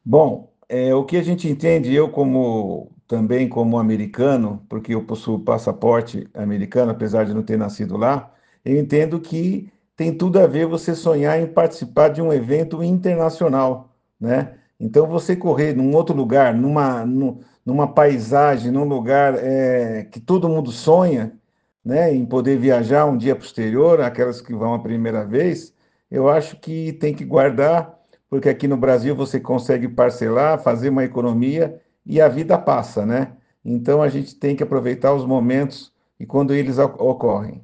Bom, o que a gente entende, eu como também como americano, porque eu possuo passaporte americano, apesar de não ter nascido lá, eu entendo que tem tudo a ver você sonhar em participar de um evento internacional, né? Então você correr num outro lugar, numa paisagem, num lugar que todo mundo sonha, né, em poder viajar um dia posterior, aquelas que vão a primeira vez, eu acho que tem que guardar porque aqui no Brasil você consegue parcelar, fazer uma economia e a vida passa, né? Então a gente tem que aproveitar os momentos e quando eles ocorrem.